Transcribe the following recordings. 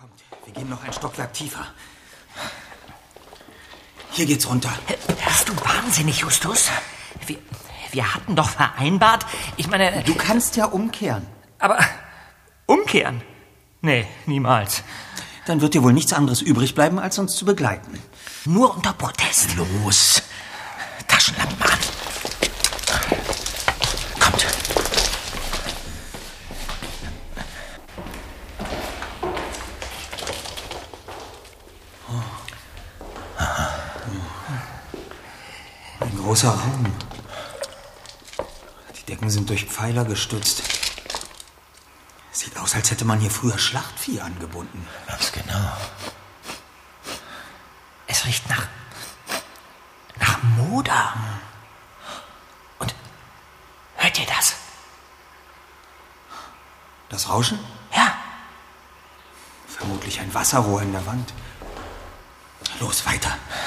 Kommt, wir gehen noch ein Stockwerk tiefer. Hier geht's runter. Bist du wahnsinnig, Justus? Wir hatten doch vereinbart, ich meine... Du kannst ja umkehren. Aber umkehren? Nee, niemals. Dann wird dir wohl nichts anderes übrig bleiben, als uns zu begleiten. Nur unter Protest. Los. Taschenlampen an. Kommt. Ein großer Raum. Die Decken sind durch Pfeiler gestützt. Sieht aus, als hätte man hier früher Schlachtvieh angebunden. Ganz genau. Es riecht nach Moder. Und hört ihr das? Das Rauschen? Ja. Vermutlich ein Wasserrohr in der Wand. Los, weiter.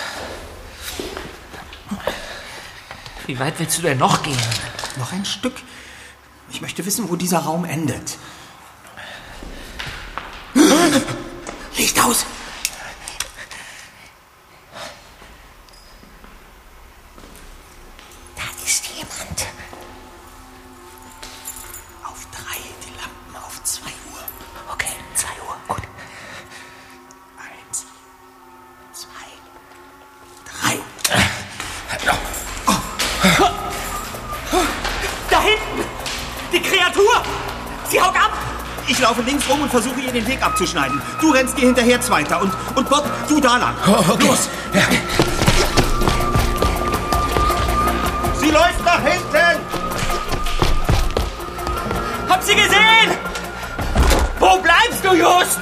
Wie weit willst du denn noch gehen? Noch ein Stück. Ich möchte wissen, wo dieser Raum endet. Licht aus! Da ist jemand. Auf 3, die Lampen auf 2 Uhr. Okay, 2 Uhr, gut. 1, 2, 3. Da hinten! Die Kreatur! Sie haut ab! Ich laufe links rum und versuche, ihr den Weg abzuschneiden. Du rennst ihr hinterher zweiter. Und Bob, du da lang. Okay. Los! Ja. Sie läuft nach hinten! Hab sie gesehen! Wo bleibst du, Just?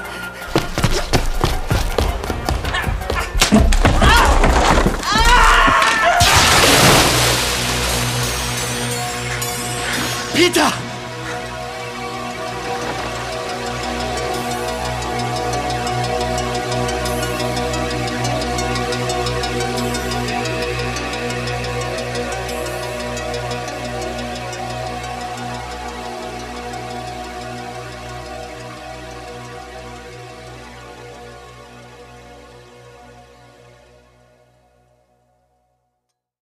Peter!